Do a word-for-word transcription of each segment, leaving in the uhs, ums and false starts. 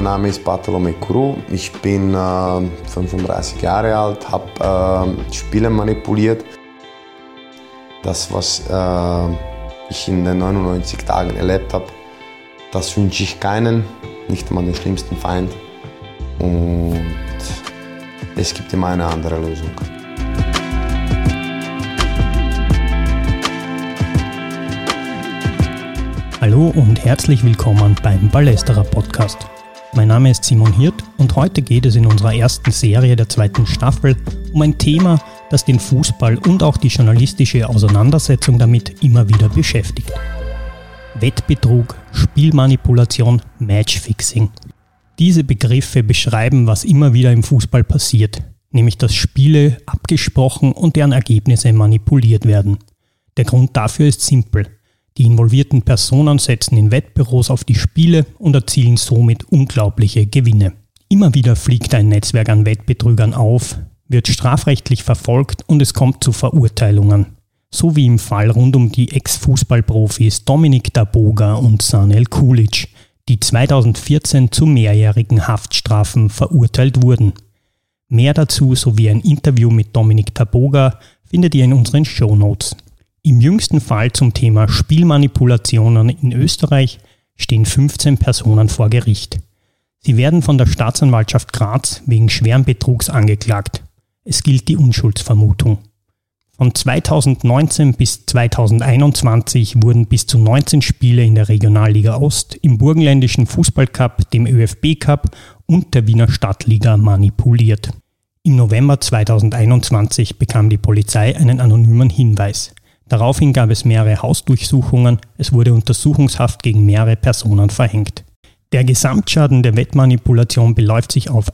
mein Name ist Bartolomé Kourou. Ich bin äh, fünfunddreißig Jahre alt, habe äh, Spiele manipuliert. Das, was äh, ich in den neunundneunzig Tagen erlebt habe, das wünsche ich keinen, nicht einmal den schlimmsten Feind. Und es gibt immer eine andere Lösung. Hallo und herzlich willkommen beim Ballesterer Podcast. Mein Name ist Simon Hirt und heute geht es in unserer ersten Serie der zweiten Staffel um ein Thema, das den Fußball und auch die journalistische Auseinandersetzung damit immer wieder beschäftigt. Wettbetrug, Spielmanipulation, Matchfixing. Diese Begriffe beschreiben, was immer wieder im Fußball passiert, nämlich dass Spiele abgesprochen und deren Ergebnisse manipuliert werden. Der Grund dafür ist simpel. Die involvierten Personen setzen in Wettbüros auf die Spiele und erzielen somit unglaubliche Gewinne. Immer wieder fliegt ein Netzwerk an Wettbetrügern auf, wird strafrechtlich verfolgt und es kommt zu Verurteilungen. So wie im Fall rund um die Ex-Fußballprofis Dominik Taboga und Sanel Kulic, die zweitausendvierzehn zu mehrjährigen Haftstrafen verurteilt wurden. Mehr dazu sowie ein Interview mit Dominik Taboga findet ihr in unseren Shownotes. Im jüngsten Fall zum Thema Spielmanipulationen in Österreich stehen fünfzehn Personen vor Gericht. Sie werden von der Staatsanwaltschaft Graz wegen schweren Betrugs angeklagt. Es gilt die Unschuldsvermutung. Von zweitausendneunzehn bis zweitausendeinundzwanzig wurden bis zu neunzehn Spiele in der Regionalliga Ost, im Burgenländischen Fußballcup, dem ÖFB-Cup und der Wiener Stadtliga manipuliert. Im November zweitausendeinundzwanzig bekam die Polizei einen anonymen Hinweis. Daraufhin gab es mehrere Hausdurchsuchungen, es wurde Untersuchungshaft gegen mehrere Personen verhängt. Der Gesamtschaden der Wettmanipulation beläuft sich auf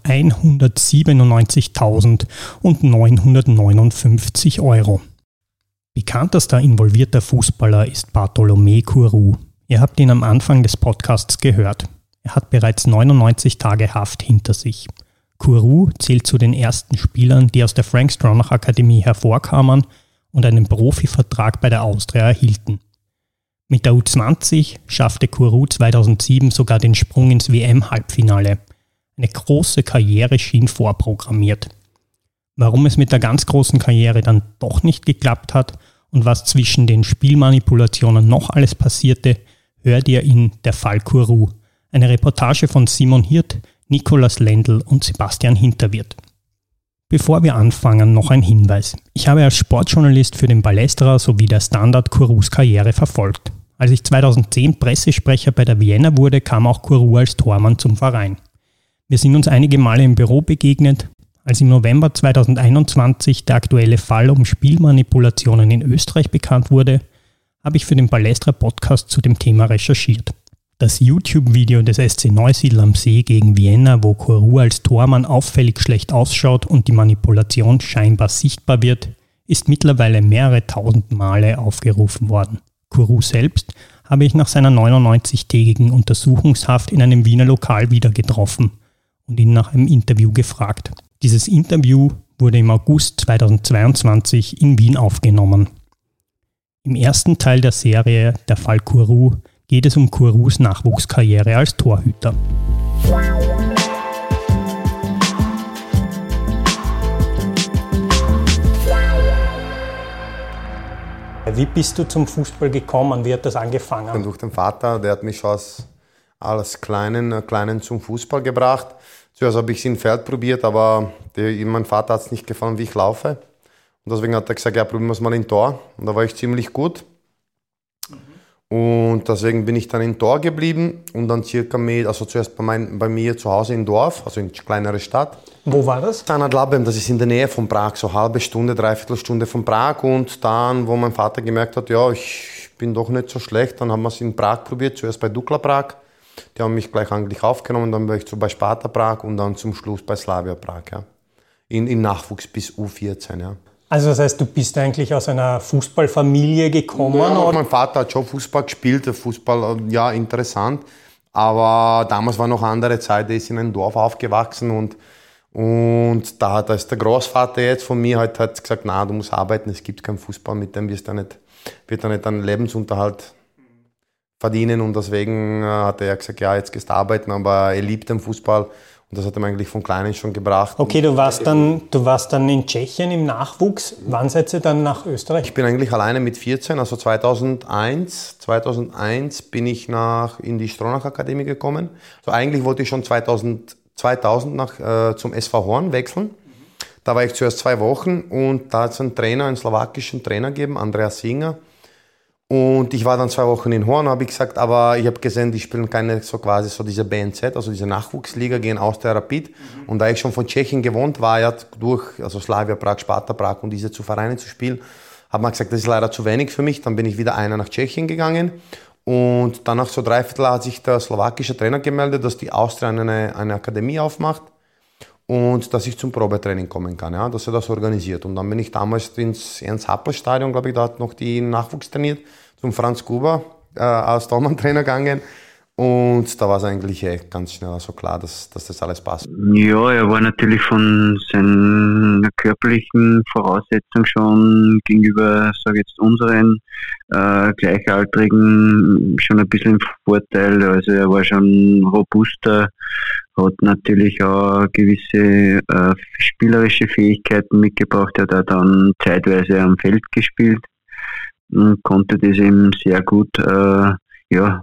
hundertsiebenundneunzigtausendneunhundertneunundfünfzig Euro. Bekanntester involvierter Fußballer ist Bartolomé Kourou. Ihr habt ihn am Anfang des Podcasts gehört. Er hat bereits neunundneunzig Tage Haft hinter sich. Kourou zählt zu den ersten Spielern, die aus der Frank Stronach Akademie hervorkamen und einen Profivertrag bei der Austria erhielten. Mit der U zwanzig schaffte Kourou zweitausendsieben sogar den Sprung ins W M-Halbfinale. Eine große Karriere schien vorprogrammiert. Warum es mit der ganz großen Karriere dann doch nicht geklappt hat und was zwischen den Spielmanipulationen noch alles passierte, hört ihr in Der Fall Kourou, eine Reportage von Simon Hirt, Nikolaus Lendl und Sebastian Hinterwirth. Bevor wir anfangen, noch ein Hinweis. Ich habe als Sportjournalist für den Ballesterer sowie der Standard Kourous Karriere verfolgt. Als ich zweitausendzehn Pressesprecher bei der Vienna wurde, kam auch Kourou als Tormann zum Verein. Wir sind uns einige Male im Büro begegnet. Als im November zweitausendeinundzwanzig der aktuelle Fall um Spielmanipulationen in Österreich bekannt wurde, habe ich für den Ballesterer Podcast zu dem Thema recherchiert. Das YouTube-Video des S C Neusiedl am See gegen Vienna, wo Kourou als Tormann auffällig schlecht ausschaut und die Manipulation scheinbar sichtbar wird, ist mittlerweile mehrere tausend Male aufgerufen worden. Kourou selbst habe ich nach seiner neunundneunzig-tägigen Untersuchungshaft in einem Wiener Lokal wieder getroffen und ihn nach einem Interview gefragt. Dieses Interview wurde im August zweitausendzweiundzwanzig in Wien aufgenommen. Im ersten Teil der Serie Der Fall Kourou geht es um Kourous Nachwuchskarriere als Torhüter. Wie bist du zum Fußball gekommen? Wie hat das angefangen? Und durch den Vater, der hat mich als, als Kleinen, Kleinen zum Fußball gebracht. Zuerst habe ich es im Feld probiert, aber die, mein Vater hat es nicht gefallen, wie ich laufe. Und deswegen hat er gesagt, ja, probieren wir es mal in Tor. Und da war ich ziemlich gut. Und deswegen bin ich dann im Tor geblieben und dann circa mit, also zuerst bei, mein, bei mir zu Hause im Dorf, also in eine kleinere Stadt. Wo war das? Dann Labem, das ist in der Nähe von Prag, so eine halbe Stunde, dreiviertel Stunde von Prag. Und dann, wo mein Vater gemerkt hat, ja, ich bin doch nicht so schlecht, dann haben wir es in Prag probiert, zuerst bei Dukla Prag. Die haben mich gleich eigentlich aufgenommen, dann war ich so bei Sparta Prag und dann zum Schluss bei Slavia Prag, ja. In, in Nachwuchs bis U vierzehn, ja. Also das heißt, du bist eigentlich aus einer Fußballfamilie gekommen? Ja, oder? Mein Vater hat schon Fußball gespielt, der Fußball, ja, interessant. Aber damals war noch eine andere Zeit, er ist in einem Dorf aufgewachsen und, und da, da ist der Großvater jetzt von mir halt, hat gesagt, na, du musst arbeiten, es gibt keinen Fußball, mit dem wirst du nicht, wird da nicht einen Lebensunterhalt verdienen und deswegen hat er gesagt, ja, jetzt gehst du arbeiten, aber er liebt den Fußball und das hat ihm eigentlich von Kleinen schon gebracht. Okay, du warst dann, du warst dann in Tschechien im Nachwuchs. Wann seid ihr dann nach Österreich? Ich bin eigentlich alleine mit vierzehn, also zweitausendeins, zweitausendeins bin ich nach, in die Stronach Akademie gekommen. Also eigentlich wollte ich schon zweitausend, zweitausend nach, äh, zum S V Horn wechseln. Da war ich zuerst zwei Wochen und da hat es einen Trainer, einen slowakischen Trainer gegeben, Andreas Singer. Und ich war dann zwei Wochen in Horn, habe ich gesagt, aber ich habe gesehen, die spielen keine so quasi so diese B N Z, also diese Nachwuchsliga, gehen aus der Rapid. Mhm. Und da ich schon von Tschechien gewohnt war, ja, durch also Slavia Prag, Sparta Prag und diese zu Vereine zu spielen, hat man gesagt, das ist leider zu wenig für mich. Dann bin ich wieder einer nach Tschechien gegangen. Und dann nach so dreiviertel Jahr hat sich der slowakische Trainer gemeldet, dass die Austria eine, eine Akademie aufmacht und dass ich zum Probetraining kommen kann, ja, dass er das organisiert. Und dann bin ich damals ins Ernst-Happel-Stadion, glaube ich, da hat noch die Nachwuchs trainiert, zum Franz Gruber äh, als Tormann-Trainer gegangen. Und da war es eigentlich eh ganz schnell also klar, dass, dass das alles passt. Ja, er war natürlich von seiner körperlichen Voraussetzung schon gegenüber, sage ich jetzt, unseren äh, Gleichaltrigen schon ein bisschen im Vorteil. Also er war schon robuster, hat natürlich auch gewisse äh, spielerische Fähigkeiten mitgebracht. Er hat auch dann zeitweise am Feld gespielt und konnte das eben sehr gut, äh, ja,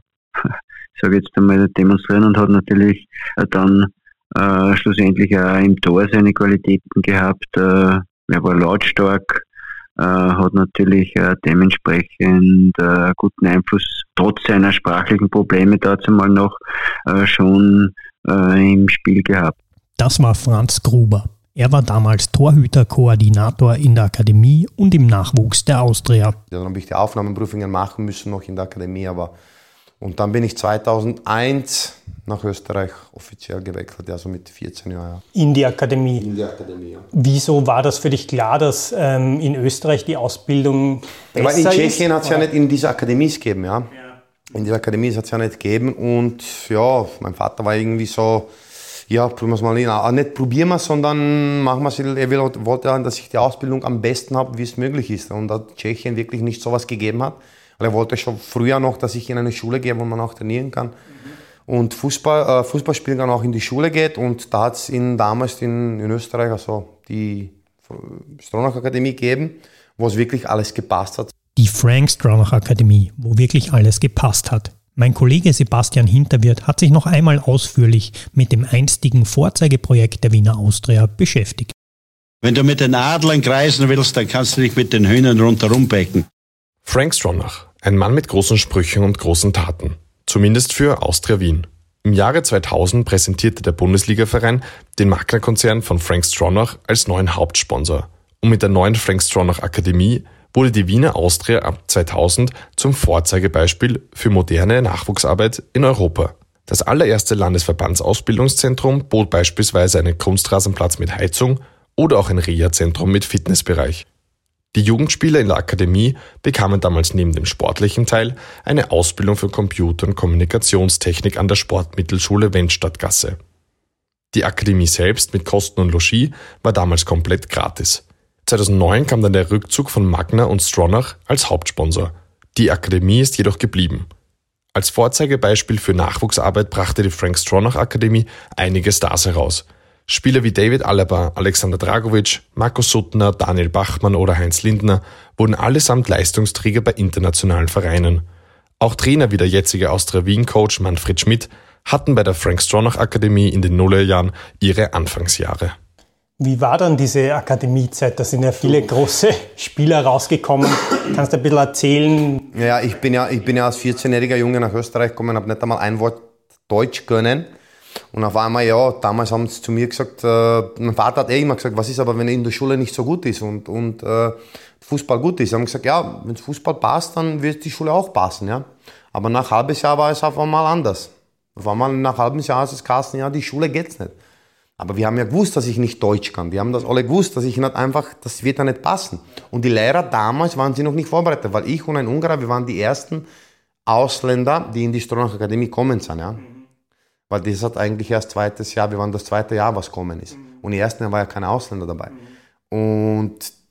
sage jetzt einmal, demonstrieren und hat natürlich dann äh, schlussendlich auch im Tor seine Qualitäten gehabt. Äh, er war lautstark, äh, hat natürlich äh, dementsprechend äh, guten Einfluss, trotz seiner sprachlichen Probleme dazu mal noch äh, schon äh, im Spiel gehabt. Das war Franz Gruber. Er war damals Torhüterkoordinator in der Akademie und im Nachwuchs der Austria. Ja, dann habe ich die Aufnahmeprüfungen machen müssen noch in der Akademie, aber und dann bin ich zweitausendeins nach Österreich offiziell gewechselt, also mit vierzehn Jahren. In die Akademie? In die Akademie, ja. Wieso war das für dich klar, dass ähm, in Österreich die Ausbildung besser ist? Weil in Tschechien hat es ja nicht in dieser Akademie gegeben, ja. ja. In dieser Akademie hat es ja nicht gegeben und ja, mein Vater war irgendwie so, ja, probieren wir es mal nicht, nicht probieren wir, sondern machen wir es, er wollte, dass ich die Ausbildung am besten habe, wie es möglich ist. Und da Tschechien wirklich nicht sowas gegeben hat. Weil er wollte schon früher noch, dass ich in eine Schule gehe, wo man auch trainieren kann. Mhm. Und Fußball, äh, Fußballspielen dann auch in die Schule geht. Und da hat es damals in, in Österreich also die Stronach Akademie gegeben, wo es wirklich alles gepasst hat. Die Frank Stronach Akademie, wo wirklich alles gepasst hat. Mein Kollege Sebastian Hinterwirt hat sich noch einmal ausführlich mit dem einstigen Vorzeigeprojekt der Wiener Austria beschäftigt. Wenn du mit den Adlern kreisen willst, dann kannst du dich mit den Hühnern rundherum becken. Frank Stronach, ein Mann mit großen Sprüchen und großen Taten. Zumindest für Austria Wien. Im Jahre zweitausend präsentierte der Bundesliga-Verein den Magna-Konzern von Frank Stronach als neuen Hauptsponsor. Und mit der neuen Frank Stronach Akademie wurde die Wiener Austria ab zweitausend zum Vorzeigebeispiel für moderne Nachwuchsarbeit in Europa. Das allererste Landesverbandsausbildungszentrum bot beispielsweise einen Kunstrasenplatz mit Heizung oder auch ein Reha-Zentrum mit Fitnessbereich. Die Jugendspieler in der Akademie bekamen damals neben dem sportlichen Teil eine Ausbildung für Computer- und Kommunikationstechnik an der Sportmittelschule Wendstadtgasse. Die Akademie selbst mit Kosten und Logis war damals komplett gratis. zweitausendneun kam dann der Rückzug von Magna und Stronach als Hauptsponsor. Die Akademie ist jedoch geblieben. Als Vorzeigebeispiel für Nachwuchsarbeit brachte die Frank Stronach Akademie einige Stars heraus. Spieler wie David Alaba, Alexander Dragovic, Markus Suttner, Daniel Bachmann oder Heinz Lindner wurden allesamt Leistungsträger bei internationalen Vereinen. Auch Trainer wie der jetzige Austria Wien-Coach Manfred Schmidt hatten bei der Frank Stronach Akademie in den Nullerjahren ihre Anfangsjahre. Wie war dann diese Akademiezeit? Da sind ja viele große Spieler rausgekommen. Kannst du ein bisschen erzählen? Ja, ich bin ja, ich bin ja als vierzehnjähriger Junge nach Österreich gekommen, habe nicht einmal ein Wort Deutsch können. Und auf einmal, ja, damals haben sie zu mir gesagt, äh, mein Vater hat eh immer gesagt, was ist aber, wenn er in der Schule nicht so gut ist und, und äh, Fußball gut ist. Sie haben gesagt, ja, wenn Fußball passt, dann wird die Schule auch passen, ja. Aber nach einem halben Jahr war es auf einmal anders. Auf einmal nach einem halben Jahr ist es Carsten, ja, die Schule geht's nicht. Aber wir haben ja gewusst, dass ich nicht Deutsch kann. Wir haben das alle gewusst, dass ich nicht einfach, das wird ja nicht passen. Und die Lehrer damals waren sie noch nicht vorbereitet, weil ich und ein Ungarer, wir waren die ersten Ausländer, die in die Stronach Akademie kommen sind, ja. Weil das hat eigentlich erst zweites Jahr, wir waren das zweite Jahr, was kommen ist. Und im ersten Jahr war ja kein Ausländer dabei. Und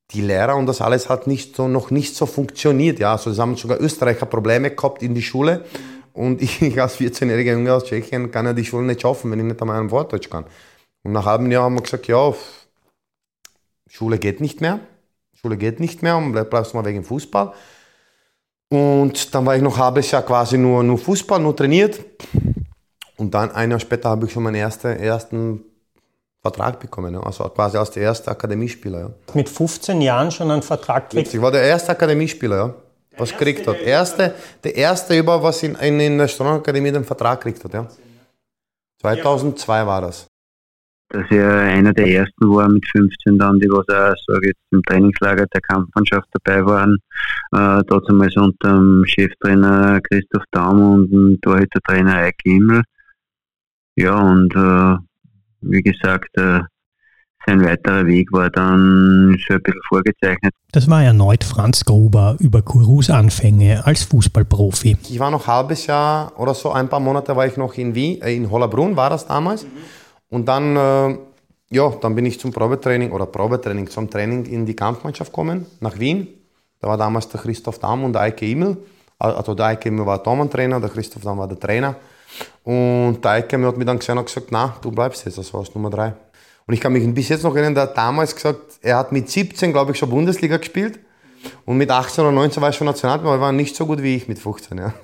die Lehrer und das alles hat nicht so, noch nicht so funktioniert. Ja, also es haben sogar Österreicher Probleme gehabt in die Schule und ich als vierzehnjähriger Junge aus Tschechien kann ja die Schule nicht schaffen, wenn ich nicht einmal ein Wort Deutsch kann. Und nach einem halben Jahr haben wir gesagt, ja, Schule geht nicht mehr, Schule geht nicht mehr und bleib, bleibst mal wegen Fußball. Und dann war ich noch ein halbes Jahr quasi nur, nur Fußball, nur trainiert. Und dann ein Jahr später habe ich schon meinen ersten, ersten Vertrag bekommen, ja. Also quasi als der erste Akademiespieler. Ja. Mit fünfzehn Jahren schon einen Vertrag gekriegt? Ich war der erste Akademiespieler, ja, was gekriegt hat. Erste, der erste über was in, in, in der Stronach-Akademie den Vertrag gekriegt hat. Ja. zweitausendzwei war das. Dass er einer der ersten war mit fünfzehn dann, die was auch, sage jetzt, im Trainingslager der Kampfmannschaft dabei waren. Äh, damals unter dem Cheftrainer Christoph Daum und dem Torhütertrainer Eike Immel. Ja, und äh, wie gesagt, äh, sein weiterer Weg war dann schon ein bisschen vorgezeichnet. Das war erneut Franz Gruber über Kurus Anfänge als Fußballprofi. Ich war noch ein halbes Jahr oder so, ein paar Monate war ich noch in Wien, äh, in Hollabrunn war das damals. Mhm. Und dann, äh, ja, dann bin ich zum Probetraining oder Probetraining, zum Training in die Kampfmannschaft gekommen, nach Wien. Da war damals der Christoph Daum und der Eike Immel. Also der Eike Immel war Tormann-Trainer, der Christoph Daum war der Trainer. Und der Eike Immel hat mir dann gesehen und gesagt, na, du bleibst jetzt, das war das Nummer drei. Und ich kann mich bis jetzt noch erinnern, der hat damals gesagt, er hat mit siebzehn, glaube ich, schon Bundesliga gespielt. Und mit achtzehn oder neunzehn war er schon Nationalspieler, aber er war nicht so gut wie ich mit fünfzehn. Ja.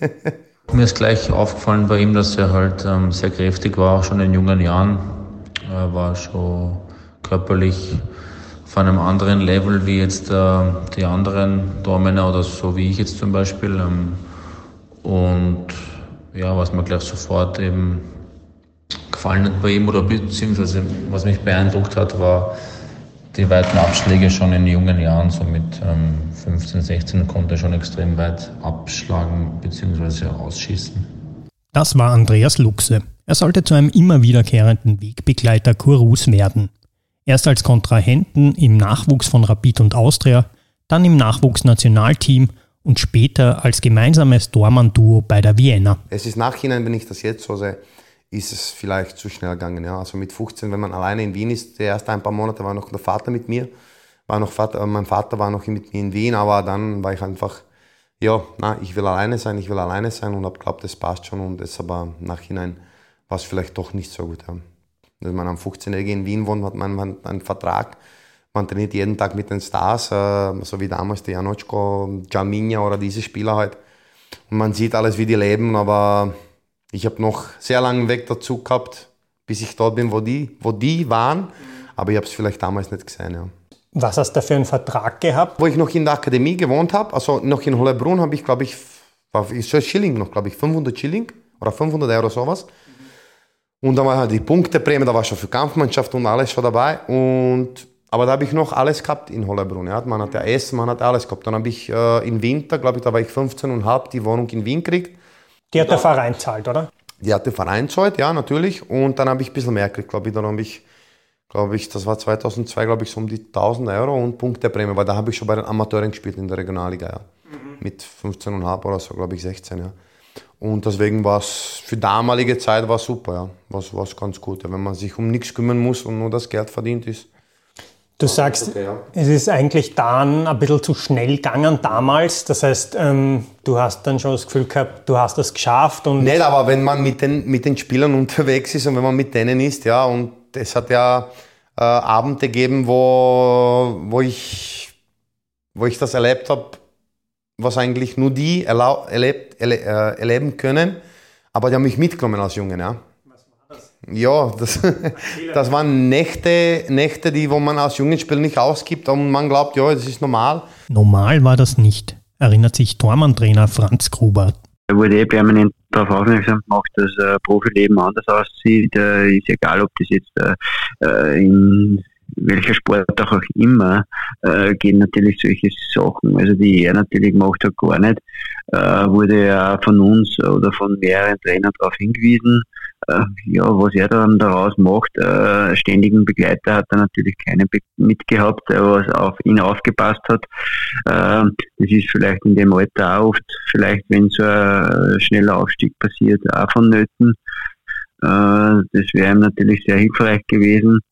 Mir ist gleich aufgefallen bei ihm, dass er halt ähm, sehr kräftig war, auch schon in jungen Jahren. Er war schon körperlich auf einem anderen Level wie jetzt äh, die anderen Tormänner oder so wie ich jetzt zum Beispiel. Ähm, und ja, was mir gleich sofort eben gefallen hat bei ihm oder beziehungsweise was mich beeindruckt hat, war die weiten Abschläge schon in jungen Jahren. So mit ähm, fünfzehn, sechzehn konnte er schon extrem weit abschlagen bzw. ausschießen. Das war Andreas Luchse. Er sollte zu einem immer wiederkehrenden Wegbegleiter Kurus werden. Erst als Kontrahenten im Nachwuchs von Rapid und Austria, dann im Nachwuchsnationalteam und später als gemeinsames Tormann-Duo bei der Vienna. Es ist nachhinein, wenn ich das jetzt so sehe, ist es vielleicht zu schnell gegangen. Ja. Also mit fünfzehn, wenn man alleine in Wien ist, die ersten ein paar Monate war noch der Vater mit mir. War noch Vater, mein Vater war noch mit mir in Wien, aber dann war ich einfach, ja, na, ich will alleine sein, ich will alleine sein und habe geglaubt, das passt schon. Und das aber im Nachhinein war es vielleicht doch nicht so gut. Ja. Wenn man am fünfzehnjährigen in Wien wohnt, hat man einen Vertrag. Man trainiert jeden Tag mit den Stars, äh, so wie damals die Janotschko, Jaminja oder diese Spieler halt. Und man sieht alles, wie die leben, aber ich habe noch sehr langen Weg dazu gehabt, bis ich dort bin, wo die, wo die waren. Aber ich habe es vielleicht damals nicht gesehen. Ja. Was hast du für einen Vertrag gehabt? Wo ich noch in der Akademie gewohnt habe, also noch in Hollabrunn, habe ich, glaube ich, war so Schilling noch, glaube ich, fünfhundert Schilling oder fünfhundert Euro sowas. Und dann war halt die Punkteprämie, da war schon für Kampfmannschaft und alles schon dabei. Und, aber da habe ich noch alles gehabt in Hollabrunn. Ja. Man hat ja Essen, man hat alles gehabt. Dann habe ich äh, im Winter, glaube ich, da war ich fünfzehn und halb die Wohnung in Wien gekriegt. Die hat der Verein zahlt, oder? Die hat der Verein zahlt, ja, natürlich. Und dann habe ich ein bisschen mehr gekriegt, glaube ich. Dann habe ich, glaube ich, das war zweitausendzwei, glaube ich, so um die tausend Euro und Punkteprämie, weil da habe ich schon bei den Amateuren gespielt in der Regionalliga, ja. Mhm. Mit fünfzehn Komma fünf oder so, glaube ich, sechzehn, ja. Und deswegen war es für damalige Zeit war super, ja. Was was ganz gut, ja. Wenn man sich um nichts kümmern muss und nur das Geld verdient ist. Du sagst, okay, ja. Es ist eigentlich dann ein bisschen zu schnell gegangen damals. Das heißt, ähm, du hast dann schon das Gefühl gehabt, du hast das geschafft. Und nicht, aber wenn man mit den, mit den Spielern unterwegs ist und wenn man mit denen ist, ja, und es hat ja äh, Abende gegeben, wo, wo, ich, wo ich das erlebt habe, was eigentlich nur die erlau- erlebt, erle- äh, erleben können. Aber die haben mich mitgenommen als Jungen, ja. Ja, das, das waren Nächte, Nächte, die wo man als Jungenspieler nicht ausgibt und man glaubt, ja, das ist normal. Normal war das nicht, erinnert sich Tormann-Trainer Franz Gruber. Da wurde eh permanent darauf aufmerksam gemacht, dass äh, Profileben anders aussieht. Äh, ist egal, ob das jetzt äh, in welcher Sport auch, auch immer, äh, gehen natürlich solche Sachen. Also die er natürlich gemacht hat, gar nicht. Äh, wurde ja von uns oder von mehreren Trainern darauf hingewiesen. Äh, ja, was er dann daraus macht, äh, ständigen Begleiter hat er natürlich keinen be- mitgehabt, der was auf ihn aufgepasst hat. Äh, das ist vielleicht in dem Alter auch oft, vielleicht wenn so ein schneller Aufstieg passiert, auch vonnöten. Äh, das wäre ihm natürlich sehr hilfreich gewesen.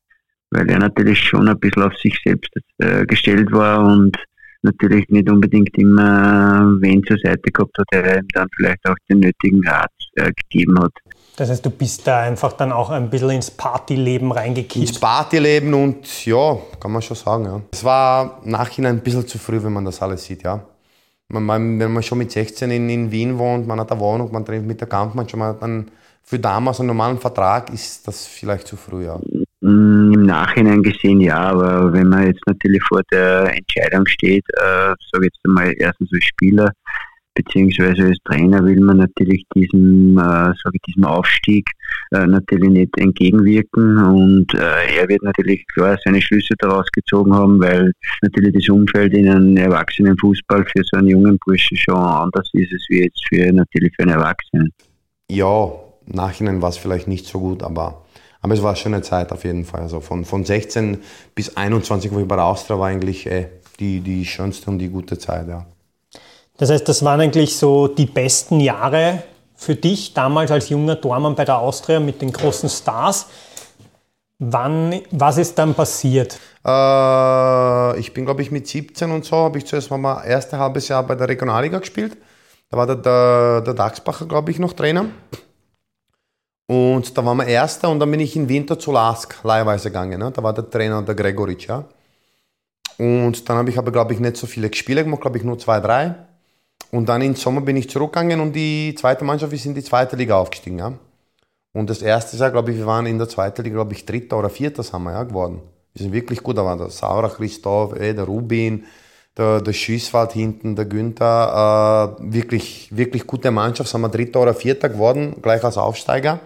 weil er natürlich schon ein bisschen auf sich selbst äh, gestellt war und natürlich nicht unbedingt immer wen zur Seite gehabt hat, der ihm dann vielleicht auch den nötigen Rat äh, gegeben hat. Das heißt, du bist da einfach dann auch ein bisschen ins Partyleben reingekippt? Ins Partyleben und ja, kann man schon sagen, ja. Es war im Nachhinein ein bisschen zu früh, wenn man das alles sieht, ja. Man, man, wenn man schon mit sechzehn in, in Wien wohnt, man hat eine Wohnung, man trifft mit der Kampfmann schon mal dann für damals einen normalen Vertrag, ist das vielleicht zu früh, ja. Im Nachhinein gesehen ja, aber wenn man jetzt natürlich vor der Entscheidung steht, äh, sage ich jetzt einmal erstens als Spieler beziehungsweise als Trainer, will man natürlich diesem, äh, sage ich, diesem Aufstieg äh, natürlich nicht entgegenwirken und äh, er wird natürlich klar seine Schlüsse daraus gezogen haben, weil natürlich das Umfeld in einem Erwachsenenfußball für so einen jungen Burschen schon anders ist es wie jetzt für natürlich für einen Erwachsenen. Ja, im Nachhinein war es vielleicht nicht so gut, aber Aber es war eine schöne Zeit auf jeden Fall. Also von, von sechzehn bis einundzwanzig, wo ich bei der Austria war, eigentlich äh, die, die schönste und die gute Zeit, ja. Das heißt, das waren eigentlich so die besten Jahre für dich, damals als junger Tormann bei der Austria mit den großen Stars. Wann, was ist dann passiert? Äh, ich bin, glaube ich, mit siebzehn und so, habe ich zuerst mal das erste halbes Jahr bei der Regionalliga gespielt. Da war der, der, der Dachsbacher, glaube ich, noch Trainer. Und da waren wir Erster und dann bin ich im Winter zu Lask leihweise gegangen. Ne? Da war der Trainer der Gregoric. Ja? Und dann habe ich aber, glaube ich, nicht so viele Spiele gemacht, glaube ich nur zwei, drei. Und dann im Sommer bin ich zurückgegangen und die zweite Mannschaft ist in die zweite Liga aufgestiegen. Ja? Und das erste Jahr, glaube ich, wir waren in der zweiten Liga, glaube ich, Dritter oder Vierter sind wir ja, geworden. Wir sind wirklich gut, da war der Saurer Christoph, eh, der Rubin, der, der Schüsswald hinten, der Günther. Äh, wirklich, wirklich gute Mannschaft, sind wir Dritter oder Vierter geworden, gleich als Aufsteiger.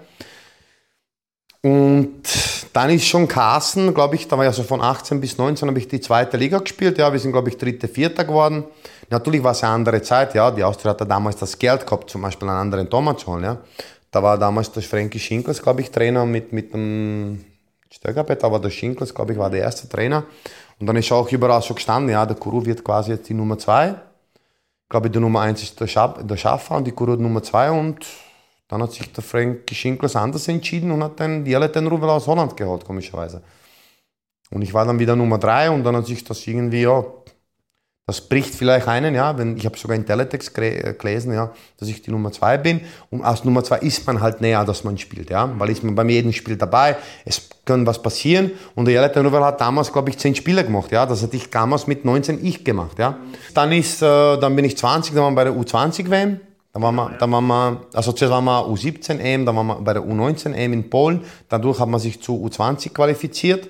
Und dann ist schon Carsten, glaube ich, da war ja so von achtzehn bis neunzehn habe ich die zweite Liga gespielt. Ja, wir sind, glaube ich, Dritte, Vierter geworden. Natürlich war es eine andere Zeit, ja. Die Austria hatte damals das Geld gehabt, zum Beispiel einen anderen Tormann zu holen, ja. Da war damals der Frankie Schinkels, glaube ich, Trainer mit, mit dem Stögerbetter, aber der Schinkels, glaube ich, war der erste Trainer. Und dann ist auch überall so gestanden, ja, der Kuru wird quasi jetzt die Nummer zwei. Ich glaube, die Nummer eins ist der, Scha- der Schaffer und die Kuru Nummer zwei und dann hat sich der Frankie Schinkels anders entschieden und hat dann die den Rubel aus Holland geholt, komischerweise. Und ich war dann wieder Nummer drei und dann hat sich das irgendwie, ja, das bricht vielleicht einen, ja, wenn, ich habe sogar in Teletext gelesen, ja, dass ich die Nummer zwei bin. Und als Nummer zwei ist man halt näher, dass man spielt, ja, weil ist man bei jedem Spiel dabei, es kann was passieren. Und der Jeleten Rubel hat damals, glaube ich, zehn Spiele gemacht, ja, das hatte ich damals mit neunzehn ich gemacht, ja. Dann ist, äh, dann bin ich zwanzig, dann waren wir bei der U zwanzig W M. Da waren wir, da waren wir, also zuerst waren wir U siebzehn E M, dann waren wir bei der U neunzehn E M in Polen. Dadurch hat man sich zu U zwanzig qualifiziert.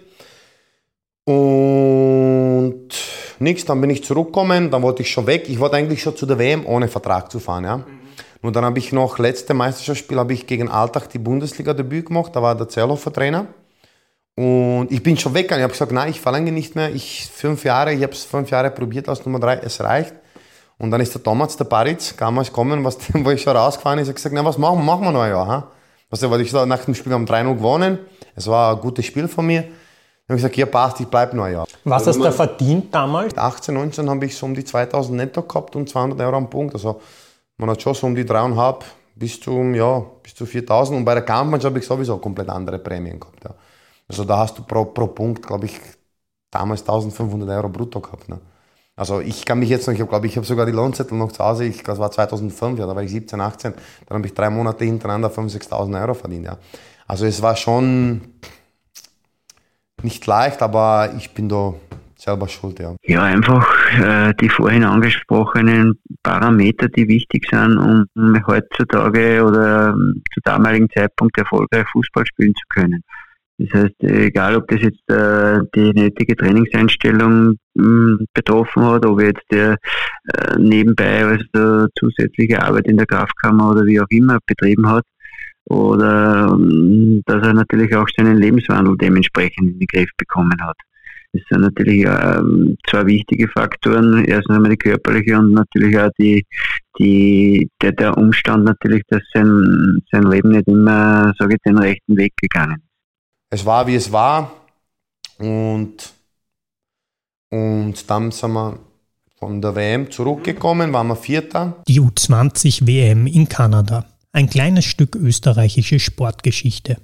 Und nichts, dann bin ich zurückgekommen, dann wollte ich schon weg. Ich wollte eigentlich schon zu der W M ohne Vertrag zu fahren. Ja. Mhm. Nur dann habe ich noch, letzte Meisterschaftsspiel habe ich gegen Altach die Bundesliga-Debüt gemacht, da war der Zerlhofer Trainer. Und ich bin schon weggegangen, ich habe gesagt, nein, ich verlange nicht mehr. Ich fünf Jahre, ich habe es fünf Jahre probiert als Nummer drei, es reicht. Und dann ist der Thomas, der Paritz, damals gekommen, was, wo ich schon rausgefahren ist, hat gesagt, na, was machen wir, machen wir noch ein Jahr. Ha? Was, weil ich so, nach dem Spiel haben drei null gewonnen, es war ein gutes Spiel von mir. Dann habe ich gesagt, ja passt, ich bleibe noch ein Jahr. Was hast du da verdient damals? Mit achtzehn, neunzehn habe ich so um die zweitausend netto gehabt und zweihundert Euro am Punkt. Also man hat schon so um die dreieinhalb bis zu, ja, bis zu viertausend. Und bei der Kampfmannschaft habe ich sowieso komplett andere Prämien gehabt. Ja. Also da hast du pro, pro Punkt, glaube ich, damals eintausendfünfhundert Euro brutto gehabt. Ne? Also ich kann mich jetzt noch, ich glaube, ich habe sogar die Lohnzettel noch zu Hause, ich, das war zweitausendfünf, ja, da war ich siebzehn, achtzehn, dann habe ich drei Monate hintereinander fünftausend, sechstausend Euro verdient. Ja. Also es war schon nicht leicht, aber ich bin da selber schuld. Ja, ja einfach äh, die vorhin angesprochenen Parameter, die wichtig sind, um, um heutzutage oder um, zu damaligen Zeitpunkt erfolgreich Fußball spielen zu können. Das heißt, egal ob das jetzt äh, die nötige Trainingseinstellung mh, betroffen hat, ob jetzt der äh, nebenbei also zusätzliche Arbeit in der Kraftkammer oder wie auch immer betrieben hat, oder mh, dass er natürlich auch seinen Lebenswandel dementsprechend in den Griff bekommen hat. Das sind natürlich äh, zwei wichtige Faktoren. Erstens einmal die körperliche und natürlich auch die, die, der, der Umstand natürlich, dass sein, sein Leben nicht immer, sage ich, den rechten Weg gegangen ist. Es war, wie es war und, und dann sind wir von der W M zurückgekommen, waren wir Vierter. Die U zwanzig W M in Kanada. Ein kleines Stück österreichische Sportgeschichte.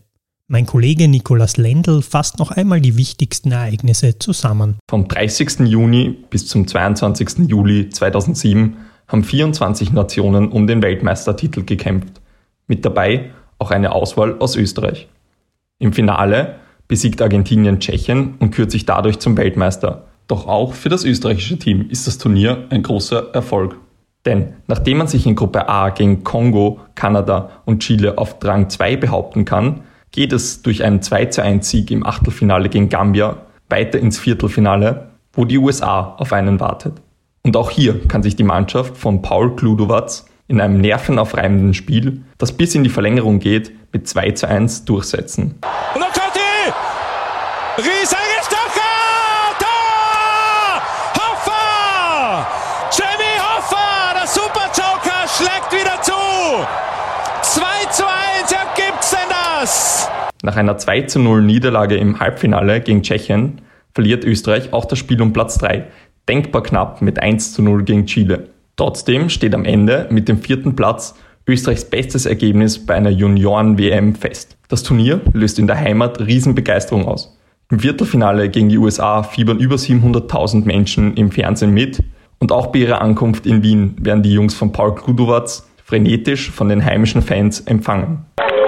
Mein Kollege Nikolaus Lendl fasst noch einmal die wichtigsten Ereignisse zusammen. Vom dreißigsten Juni bis zum zweiundzwanzigsten Juli zweitausendsieben haben vierundzwanzig Nationen um den Weltmeistertitel gekämpft. Mit dabei auch eine Auswahl aus Österreich. Im Finale besiegt Argentinien Tschechien und kürt sich dadurch zum Weltmeister. Doch auch für das österreichische Team ist das Turnier ein großer Erfolg. Denn nachdem man sich in Gruppe A gegen Kongo, Kanada und Chile auf Rang zwei behaupten kann, geht es durch einen zwei zu eins Sieg im Achtelfinale gegen Gambia weiter ins Viertelfinale, wo die U S A auf einen wartet. Und auch hier kann sich die Mannschaft von Paul Gludowatz in einem nervenaufreibenden Spiel, das bis in die Verlängerung geht, mit zwei zu eins durchsetzen. Und dann kommt die Riesengestocher! Tor! Hoffa! Jimmy Hoffa, der Superjoker, schlägt wieder zu! zwei zu eins, ja gibt's denn das? Nach einer zwei zu null Niederlage im Halbfinale gegen Tschechien verliert Österreich auch das Spiel um Platz drei, denkbar knapp mit eins zu null gegen Chile. Trotzdem steht am Ende mit dem vierten Platz Österreichs bestes Ergebnis bei einer Junioren-W M fest. Das Turnier löst in der Heimat Riesenbegeisterung aus. Im Viertelfinale gegen die U S A fiebern über siebenhunderttausend Menschen im Fernsehen mit und auch bei ihrer Ankunft in Wien werden die Jungs von Paul Gludowatz frenetisch von den heimischen Fans empfangen.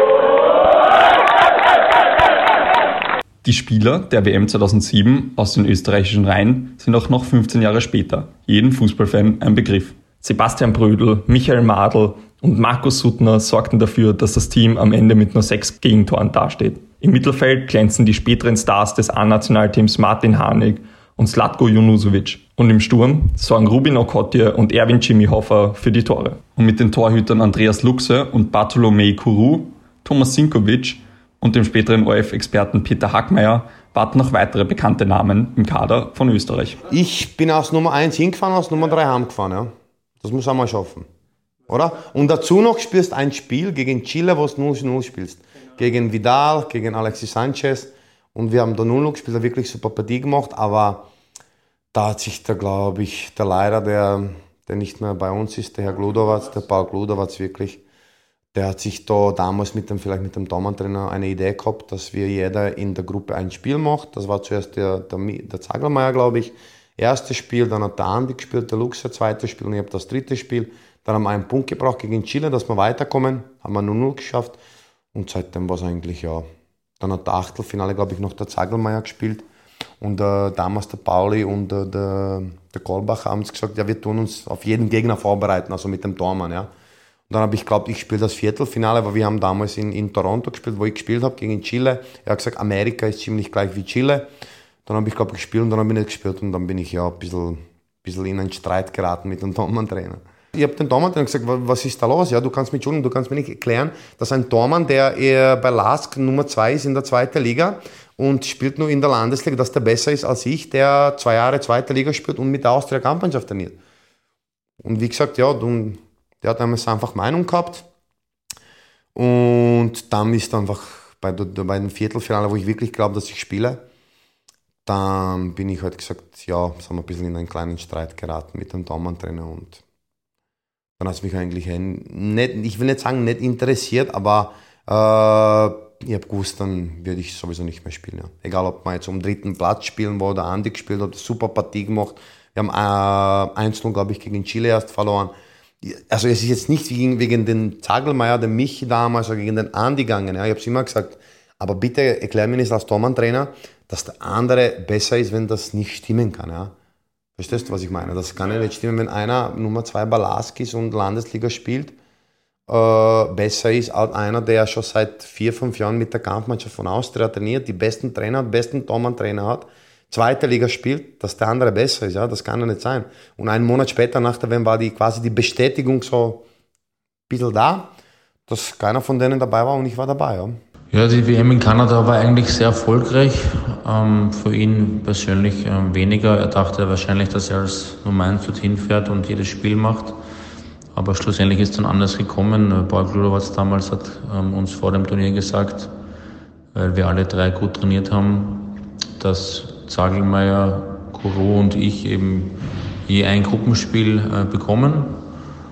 Die Spieler der W M zweitausendsieben aus den österreichischen Reihen sind auch noch fünfzehn Jahre später jedem Fußballfan ein Begriff. Sebastian Brödel, Michael Madl und Markus Suttner sorgten dafür, dass das Team am Ende mit nur sechs Gegentoren dasteht. Im Mittelfeld glänzen die späteren Stars des A-Nationalteams Martin Harnik und Zlatko Junusovic. Und im Sturm sorgen Rubin Okotje und Erwin Jimmy Hoffa für die Tore. Und mit den Torhütern Andreas Luxe und Bartolomej Kuru, Thomas Sinkovic und dem späteren O R F-Experten Peter Hackmeier warten noch weitere bekannte Namen im Kader von Österreich. Ich bin aus Nummer eins hingefahren, aus Nummer drei heimgefahren. Ja. Das muss man mal schaffen. Oder? Und dazu noch spielst ein Spiel gegen Chile, wo du null zu null spielst. Gegen Vidal, gegen Alexis Sanchez. Und wir haben da null null gespielt, da wirklich super Partie gemacht. Aber da hat sich da, glaube ich, der Leider, der, der nicht mehr bei uns ist, der Herr Gludowatz, der Paul Gludowatz wirklich, der hat sich da damals mit dem, vielleicht mit dem Tormann-Trainer eine Idee gehabt, dass wir jeder in der Gruppe ein Spiel macht. Das war zuerst der, der, der Zagelmeier, glaube ich. Erstes Spiel, dann hat der Andi gespielt, der Luxe, zweites Spiel und ich habe das dritte Spiel. Dann haben wir einen Punkt gebraucht gegen Chile, dass wir weiterkommen. Haben wir null null geschafft. Und seitdem war es eigentlich, ja. Dann hat der Achtelfinale, glaube ich, noch der Zagelmeier gespielt. Und äh, damals der Pauli und äh, der, der Kolbach haben gesagt, ja, wir tun uns auf jeden Gegner vorbereiten, also mit dem Tormann, ja. Und dann habe ich geglaubt, ich spiele das Viertelfinale, weil wir haben damals in, in Toronto gespielt, wo ich gespielt habe, gegen Chile. Er hat gesagt, Amerika ist ziemlich gleich wie Chile. Dann habe ich, glaube ich, gespielt und dann habe ich nicht gespielt und dann bin ich ja ein bisschen, bisschen in einen Streit geraten mit dem Tormann-Trainer. Ich habe den Tormann-Trainer gesagt, was ist da los? Ja, du kannst mir, Entschuldigung, du kannst mir nicht erklären, dass ein Tormann, der eher bei Lask Nummer zwei ist in der zweiten Liga und spielt nur in der Landesliga, dass der besser ist als ich, der zwei Jahre zweite Liga spielt und mit der Austria-Kampfmannschaft trainiert. Und wie gesagt, ja, du, der hat damals einfach Meinung gehabt und dann ist einfach bei, bei dem Viertelfinale, wo ich wirklich glaube, dass ich spiele, dann bin ich halt gesagt, ja, sind wir ein bisschen in einen kleinen Streit geraten mit dem Tormann-Trainer und dann hat es mich eigentlich nicht, ich will nicht sagen, nicht interessiert, aber äh, ich habe gewusst, dann würde ich sowieso nicht mehr spielen. Ja. Egal, ob wir jetzt um den dritten Platz spielen, wo der Andi gespielt hat, super Partie gemacht. Wir haben äh, eins null, glaube ich, gegen Chile erst verloren. Also es ist jetzt nicht wegen, wegen den Zagelmeier, dem Michi damals, oder gegen den Andi gegangen. Ja. Ich habe es immer gesagt, aber bitte erklär mir nicht als Tormann-Trainer, dass der andere besser ist, wenn das nicht stimmen kann. Ja. Verstehst du, was ich meine? Das kann ja nicht stimmen, wenn einer Nummer zwei Balask ist und Landesliga spielt, äh, besser ist als einer, der schon seit vier, fünf Jahren mit der Kampfmannschaft von Austria trainiert, die besten Trainer hat, besten Tormann-Trainer hat, zweite Liga spielt, dass der andere besser ist. Ja? Das kann ja nicht sein. Und einen Monat später nach der W M war die, quasi die Bestätigung so ein bisschen da, dass keiner von denen dabei war und ich war dabei. Ja. Ja, die W M in Kanada war eigentlich sehr erfolgreich. Ähm, für ihn persönlich ähm, weniger. Er dachte wahrscheinlich, dass er als Nummer eins dorthin fährt und jedes Spiel macht. Aber schlussendlich ist dann anders gekommen. Paul Gludowatz damals hat ähm, uns vor dem Turnier gesagt, weil wir alle drei gut trainiert haben, dass Zagelmeier, Kuru und ich eben je ein Gruppenspiel äh, bekommen.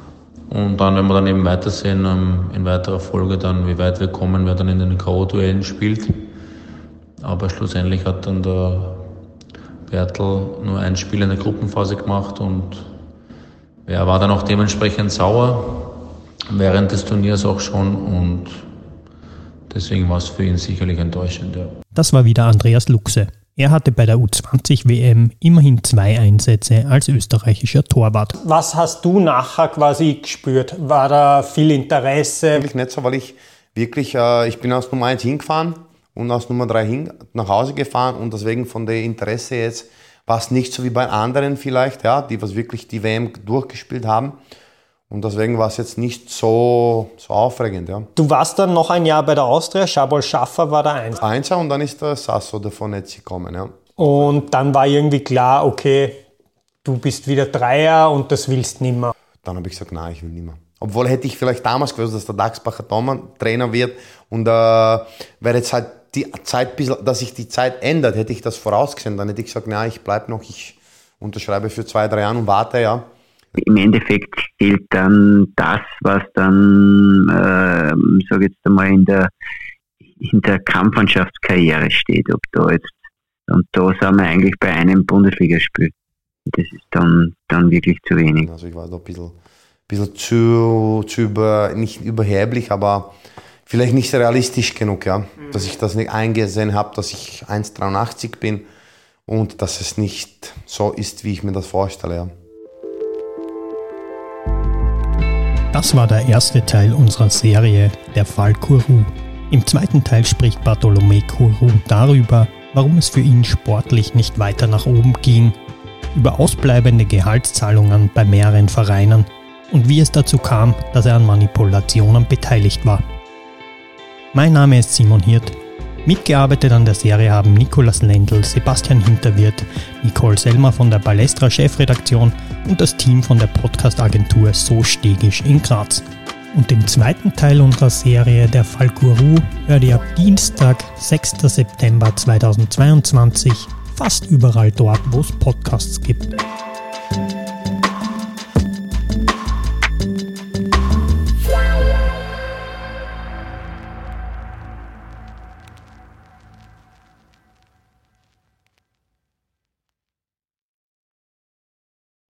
Und dann, wenn wir dann eben weitersehen, in weiterer Folge dann, wie weit wir kommen, wer dann in den K O-Duellen spielt. Aber schlussendlich hat dann der Bertel nur ein Spiel in der Gruppenphase gemacht und er war dann auch dementsprechend sauer, während des Turniers auch schon, und deswegen war es für ihn sicherlich enttäuschend. Ja. Das war wieder Andreas Luchse. Er hatte bei der U zwanzig W M immerhin zwei Einsätze als österreichischer Torwart. Was hast du nachher quasi gespürt? War da viel Interesse? Eigentlich nicht so, weil ich wirklich, äh, ich bin aus Nummer eins hingefahren und aus Nummer drei hin, nach Hause gefahren, und deswegen von der Interesse jetzt war es nicht so wie bei anderen vielleicht, ja, die was wirklich die W M durchgespielt haben. Und deswegen war es jetzt nicht so, so aufregend. Ja. Du warst dann noch ein Jahr bei der Austria, Szabolcs Schaffer war der Einser. Einser und dann ist der Sasso davon jetzt gekommen. Ja. Und dann war irgendwie klar, okay, du bist wieder Dreier und das willst nicht mehr. Dann habe ich gesagt, nein, ich will nicht mehr. Obwohl hätte ich vielleicht damals gewusst, dass der Daxbacher Trainer wird und äh, wäre jetzt halt die Zeit, dass sich die Zeit ändert, hätte ich das vorausgesehen. Dann hätte ich gesagt, nein, ich bleibe noch, ich unterschreibe für zwei, drei Jahre und warte, ja. Im Endeffekt zählt dann das, was dann, äh, sage ich jetzt einmal, in der, in der Kampfmannschaftskarriere steht. Ob da jetzt, und da sind wir eigentlich bei einem Bundesligaspiel. Das ist dann, dann wirklich zu wenig. Also ich war da ein bisschen, bisschen zu, zu über, nicht überheblich, aber vielleicht nicht realistisch genug, ja. Mhm. Dass ich das nicht eingesehen habe, dass ich eins Komma dreiundachtzig bin und dass es nicht so ist, wie ich mir das vorstelle, ja. Das war der erste Teil unserer Serie Der Fall Kuru. Im zweiten Teil spricht Bartolomé Kuru darüber, warum es für ihn sportlich nicht weiter nach oben ging, über ausbleibende Gehaltszahlungen bei mehreren Vereinen und wie es dazu kam, dass er an Manipulationen beteiligt war. Mein Name ist Simon Hirt. Mitgearbeitet an der Serie haben Nikolaus Lendl, Sebastian Hinterwirth, Nicole Selmer von der Ballestra Chefredaktion und das Team von der Podcast-Agentur So Stegisch in Graz. Und den zweiten Teil unserer Serie Der Fall Kuru hört ihr ab Dienstag, sechster September zweitausendzweiundzwanzig, fast überall dort, wo es Podcasts gibt.